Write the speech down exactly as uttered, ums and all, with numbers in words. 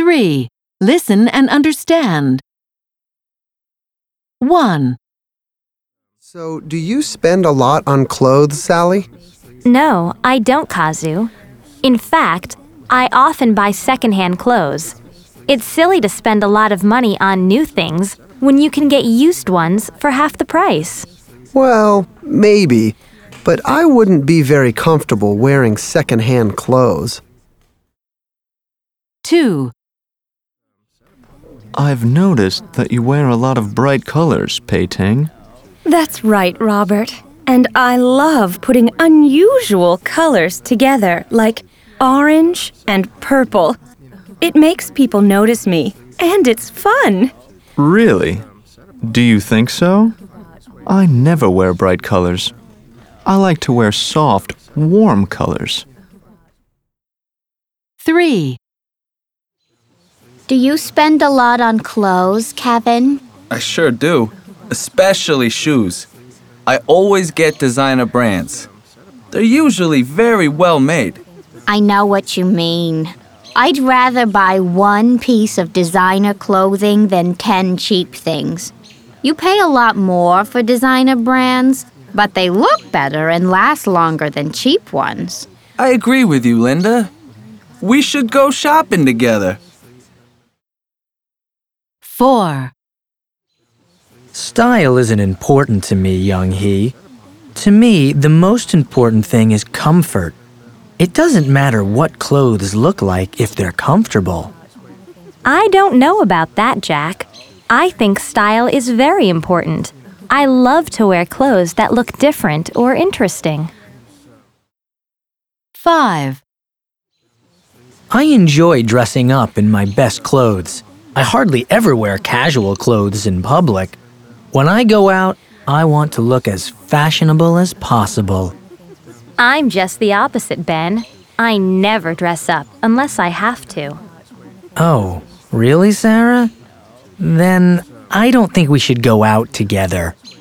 three. Listen and understand. one. So, do you spend a lot on clothes, Sally? No, I don't, Kazu. In fact, I often buy secondhand clothes. It's silly to spend a lot of money on new things when you can get used ones for half the price. Well, maybe, but I wouldn't be very comfortable wearing secondhand clothes. two. I've noticed that you wear a lot of bright colors, Pei-Ting. That's right, Robert. And I love putting unusual colors together, like orange and purple. It makes people notice me, and it's fun. Really? Do you think so? I never wear bright colors. I like to wear soft, warm colors. three. Do you spend a lot on clothes, Kevin? I sure do, especially shoes. I always get designer brands. They're usually very well made. I know what you mean. I'd rather buy one piece of designer clothing than ten cheap things. You pay a lot more for designer brands, but they look better and last longer than cheap ones. I agree with you, Linda. We should go shopping together. four. Style isn't important to me, Young-hee. To me, the most important thing is comfort. It doesn't matter what clothes look like if they're comfortable. I don't know about that, Jack. I think style is very important. I love to wear clothes that look different or interesting. five. I enjoy dressing up in my best clothes. I hardly ever wear casual clothes in public. When I go out, I want to look as fashionable as possible. I'm just the opposite, Ben. I never dress up unless I have to. Oh, really, Sarah? Then I don't think we should go out together.